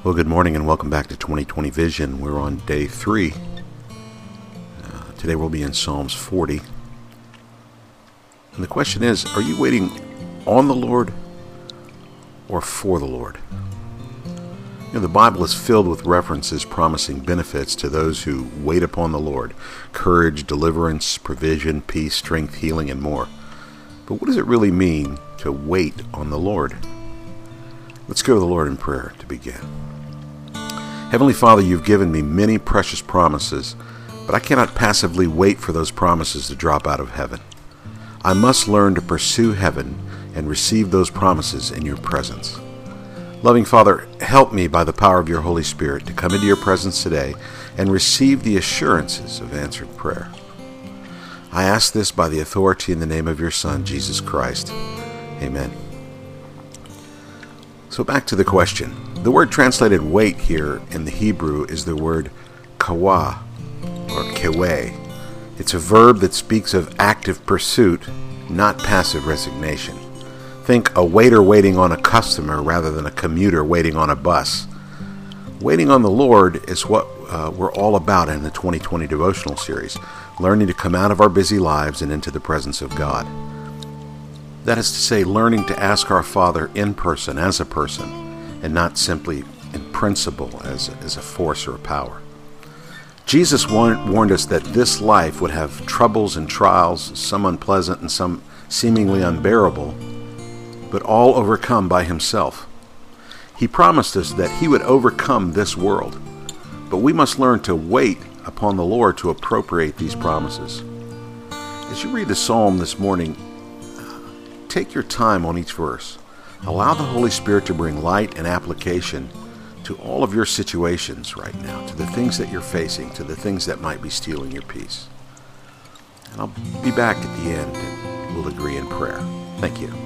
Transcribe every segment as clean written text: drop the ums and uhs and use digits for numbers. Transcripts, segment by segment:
Well, good morning and welcome back to 2020 Vision. We're on day 3. Today we'll be in Psalms 40. And the question is, are you waiting on the Lord or for the Lord? You know, the Bible is filled with references promising benefits to those who wait upon the Lord. Courage, deliverance, provision, peace, strength, healing, and more. But what does it really mean to wait on the Lord? Let's go to the Lord in prayer to begin. Heavenly Father, you've given me many precious promises, but I cannot passively wait for those promises to drop out of heaven. I must learn to pursue heaven and receive those promises in your presence. Loving Father, help me by the power of your Holy Spirit to come into your presence today and receive the assurances of answered prayer. I ask this by the authority in the name of your Son, Jesus Christ. Amen. So back to the question. The word translated wait here in the Hebrew is the word kawah or keweh. It's a verb that speaks of active pursuit, not passive resignation. Think a waiter waiting on a customer rather than a commuter waiting on a bus. Waiting on the Lord is what we're all about in the 2020 devotional series, learning to come out of our busy lives and into the presence of God. That is to say, learning to ask our Father in person, as a person, and not simply in principle as a force or a power. Jesus warned us that this life would have troubles and trials, some unpleasant and some seemingly unbearable, but all overcome by himself. He promised us that he would overcome this world, but we must learn to wait upon the Lord to appropriate these promises. As you read the psalm this morning, take your time on each verse. Allow the Holy Spirit to bring light and application to all of your situations right now, to the things that you're facing, to the things that might be stealing your peace. And I'll be back at the end and we'll agree in prayer. Thank you.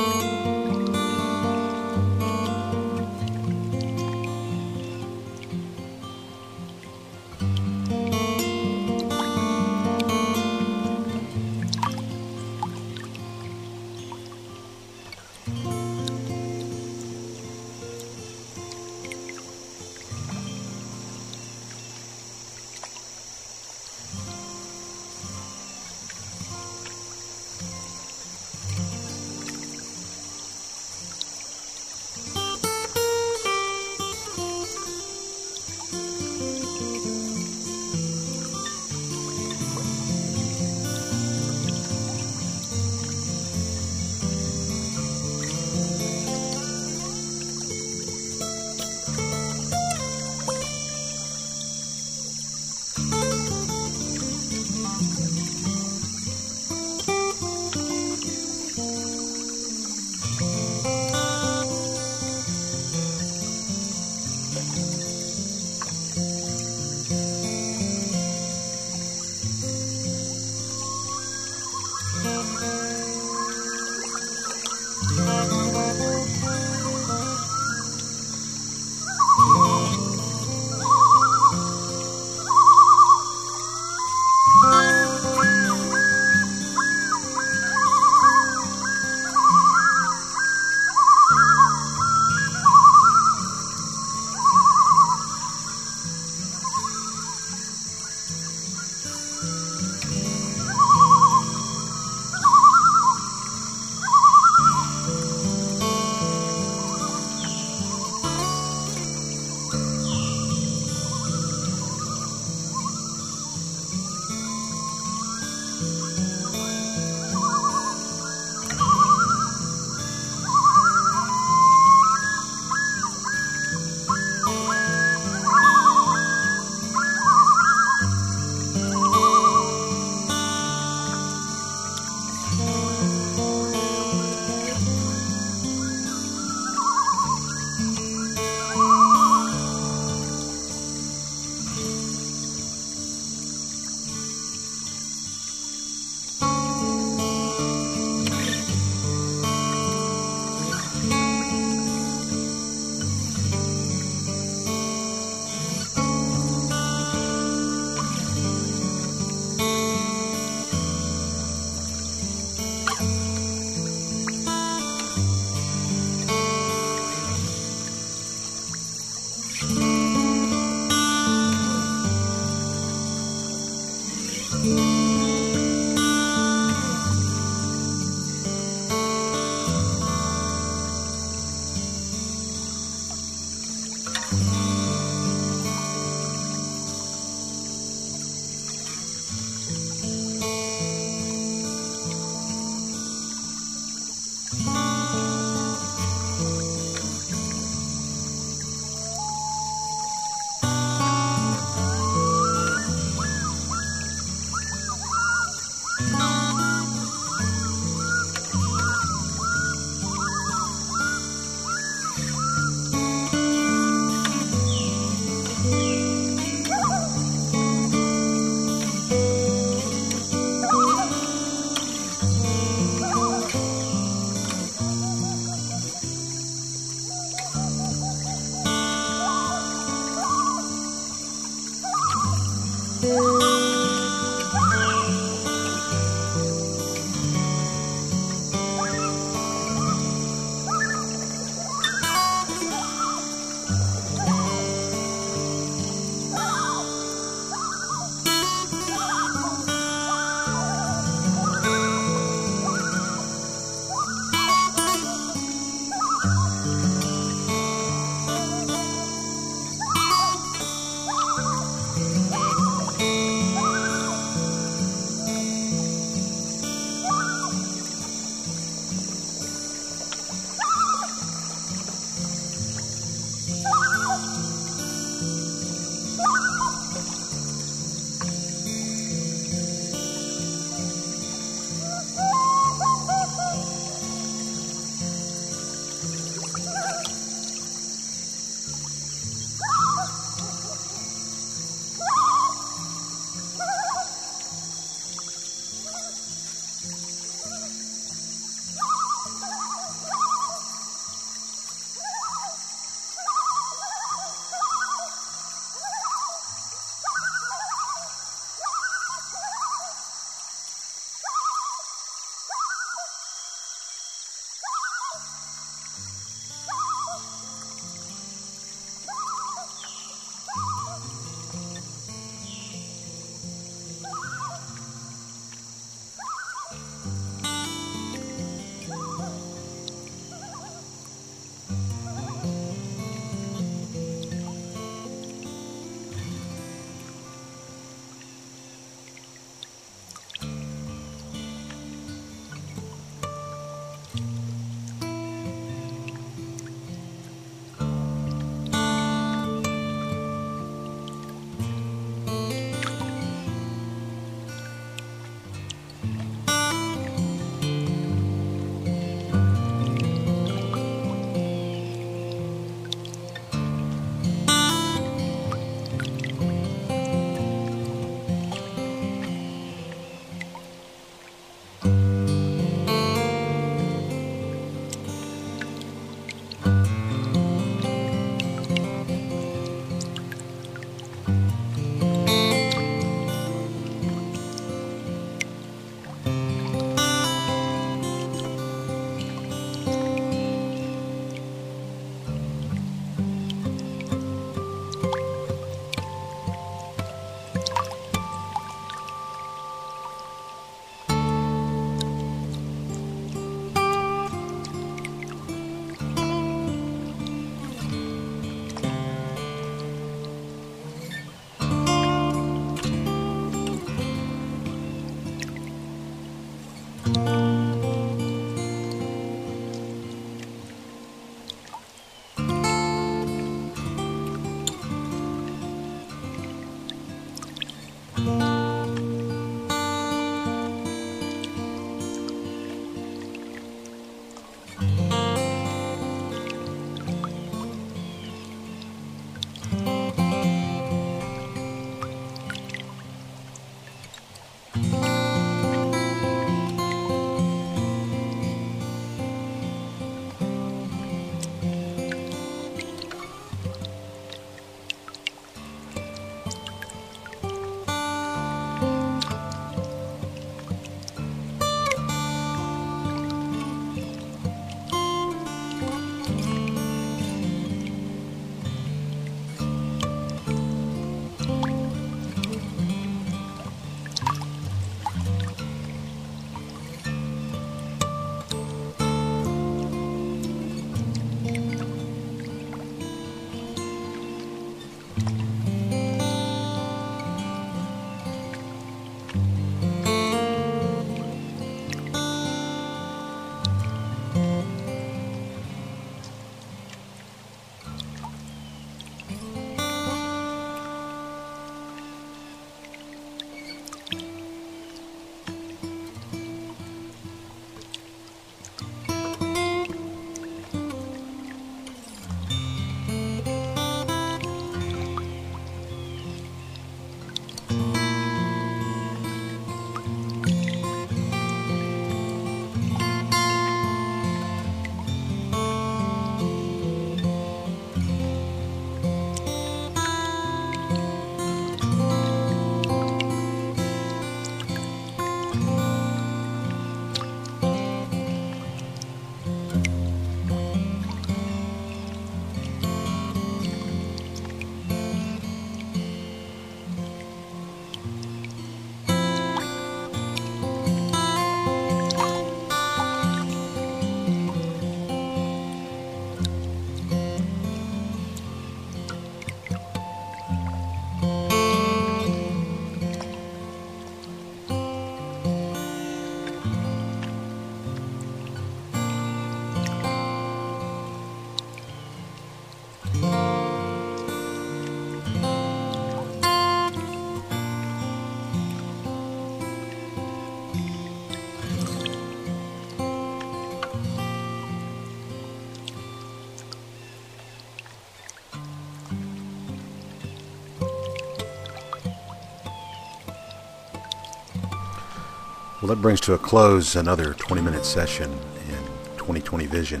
Well, that brings to a close another 20-minute session in 2020 Vision.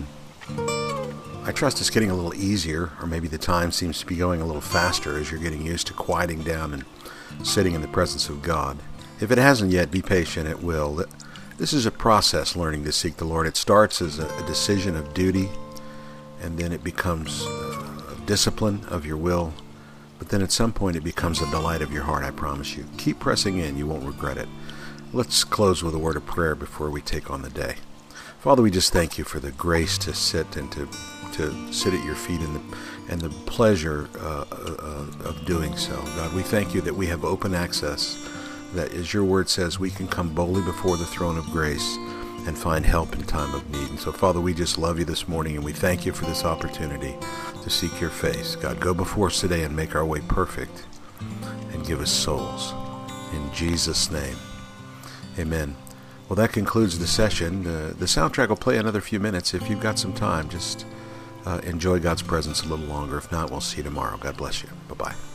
I trust it's getting a little easier, or maybe the time seems to be going a little faster as you're getting used to quieting down and sitting in the presence of God. If it hasn't yet, be patient, it will. This is a process, learning to seek the Lord. It starts as a decision of duty, and then it becomes a discipline of your will, but then at some point it becomes a delight of your heart, I promise you. Keep pressing in, you won't regret it. Let's close with a word of prayer before we take on the day. Father, we just thank you for the grace to sit and to sit at your feet and the pleasure of doing so. God, we thank you that we have open access, that as your word says, we can come boldly before the throne of grace and find help in time of need. And so, Father, we just love you this morning, and we thank you for this opportunity to seek your face. God, go before us today and make our way perfect and give us souls. In Jesus' name. Amen. Well, that concludes the session. The soundtrack will play another few minutes. If you've got some time, just enjoy God's presence a little longer. If not, we'll see you tomorrow. God bless you. Bye-bye.